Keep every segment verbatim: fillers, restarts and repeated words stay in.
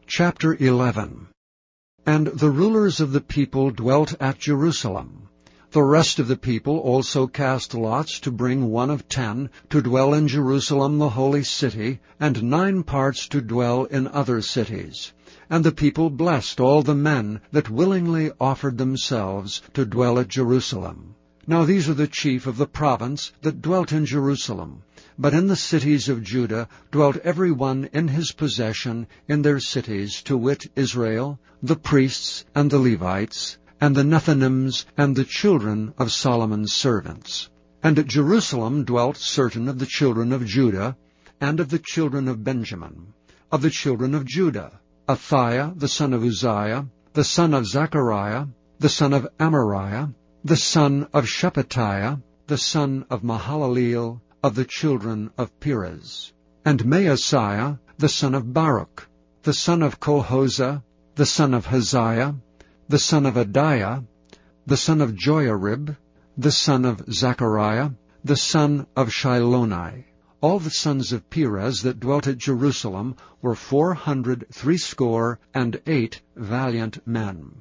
Chapter eleven. And the rulers of the people dwelt at Jerusalem. The rest of the people also cast lots to bring one of ten to dwell in Jerusalem the holy city, and nine parts to dwell in other cities. And the people blessed all the men that willingly offered themselves to dwell at Jerusalem. Now these are the chief of the province that dwelt in Jerusalem. But in the cities of Judah dwelt every one in his possession in their cities, to wit, Israel, the priests and the Levites, and the Nethinims, and the children of Solomon's servants. And at Jerusalem dwelt certain of the children of Judah, and of the children of Benjamin. Of the children of Judah, Athiah the son of Uzziah, the son of Zechariah, the son of Amariah, the son of Shephatiah, the son of Mahalaleel, of the children of Perez. And Maaseiah the son of Baruch, the son of Colhozeh, the son of Haziah, the son of Adiah, the son of Joiarib, the son of Zechariah, the son of Shiloni. All the sons of Perez that dwelt at Jerusalem were four hundred threescore and eight valiant men.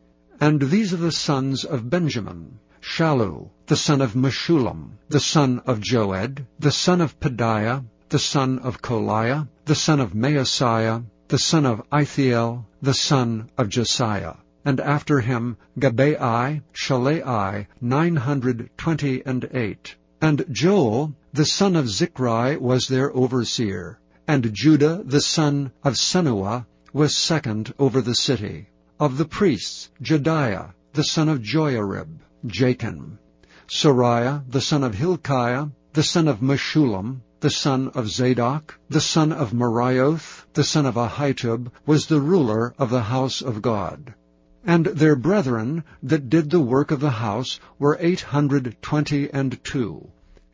And these are the sons of Benjamin: Shallu, the son of Meshullam, the son of Joed, the son of Pedaiah, the son of Koliah, the son of Maaseiah, the son of Ithiel, the son of Josiah. And after him Gabai, Shalai, nine hundred twenty and eight. And Joel, the son of Zichri, was their overseer. And Judah, the son of Senuah, was second over the city. Of the priests, Jediah, the son of Joiarib, Jachin. Sariah, the son of Hilkiah, the son of Meshullam, the son of Zadok, the son of Marioth, the son of Ahitub, was the ruler of the house of God. And their brethren that did the work of the house were eight hundred twenty and two.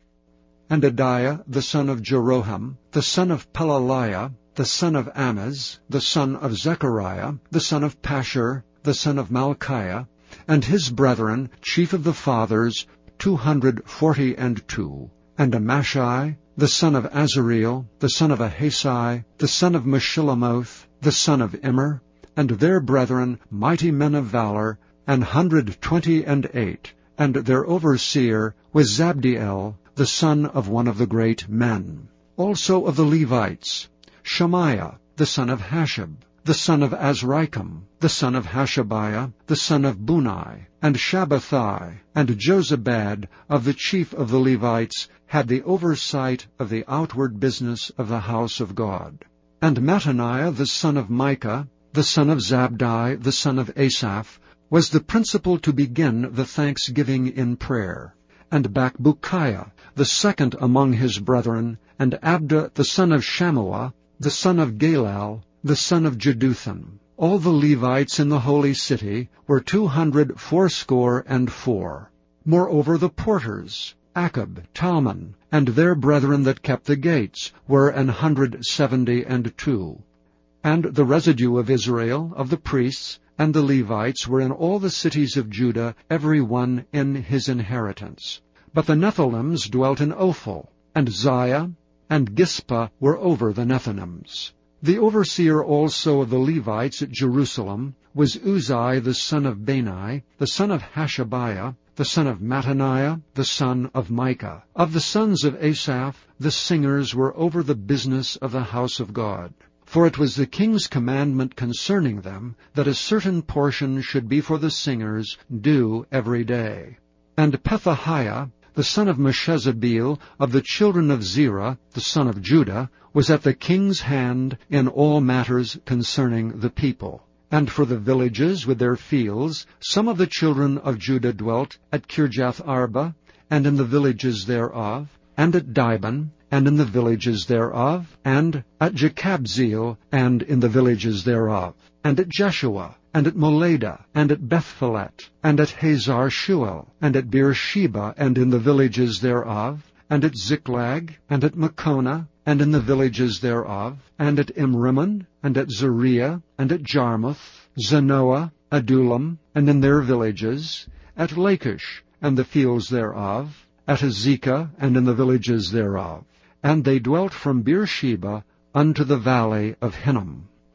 And Adiah, the son of Jeroham, the son of Pelaliah, the son of Amaz, the son of Zechariah, the son of Pashur, the son of Malchiah, and his brethren, chief of the fathers, two hundred forty and two. And Amashai, the son of Azareel, the son of Ahasai, the son of Meshillemoth, the son of Immer, and their brethren, mighty men of valor, an hundred twenty and eight. And their overseer was Zabdiel, the son of one of the great men. Also of the Levites, Shemaiah, the son of Hashab, the son of Azrikam, the son of Hashabiah, the son of Bunai, and Shabbathai, and Jozabad of the chief of the Levites had the oversight of the outward business of the house of God. And Mattaniah, the son of Micah, the son of Zabdi, the son of Asaph, was the principal to begin the thanksgiving in prayer. And Bakbukiah, the second among his brethren, and Abda, the son of Shammua, the son of Galal, the son of Jeduthun. All the Levites in the holy city were two hundred fourscore and four. Moreover the porters, Akab, Talmon, and their brethren that kept the gates, were an hundred seventy and two. And the residue of Israel, of the priests, and the Levites were in all the cities of Judah, every one in his inheritance. But the Nethinims dwelt in Ophel, and Ziah, and Gispa were over the Nethinims. The overseer also of the Levites at Jerusalem was Uzzi the son of Bani, the son of Hashabiah, the son of Mattaniah, the son of Micah. Of the sons of Asaph, the singers were over the business of the house of God. For it was the king's commandment concerning them that a certain portion should be for the singers, due every day. And Pethahiah, the son of Meshezabeel, of the children of Zerah, the son of Judah, was at the king's hand in all matters concerning the people. And for the villages with their fields, some of the children of Judah dwelt at Kirjath Arba, and in the villages thereof, and at Dibon, and in the villages thereof, and at Jekabzeel, and in the villages thereof, and at Jeshua, and at Moleda, and at Bethphelet, and at Hazar Shuel, and at Beersheba, and in the villages thereof, and at Ziklag, and at Makona, and in the villages thereof, and at Imrimmon, and at Zeriah, and at Jarmuth, Zanoah, Adullam, and in their villages, at Lachish, and the fields thereof, at Azekah, and in the villages thereof. And they dwelt from Beersheba unto the valley of Hinnom.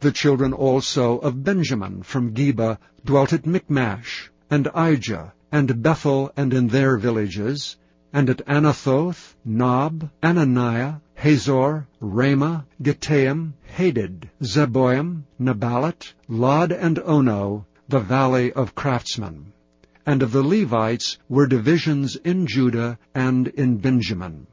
The children also of Benjamin from Geba dwelt at Michmash, and Aijah, and Bethel, and in their villages, and at Anathoth, Nob, Ananiah, Hazor, Ramah, Gittaim, Hadid, Zeboim, Neballat, Lod, and Ono, the valley of craftsmen. And of the Levites were divisions in Judah and in Benjamin.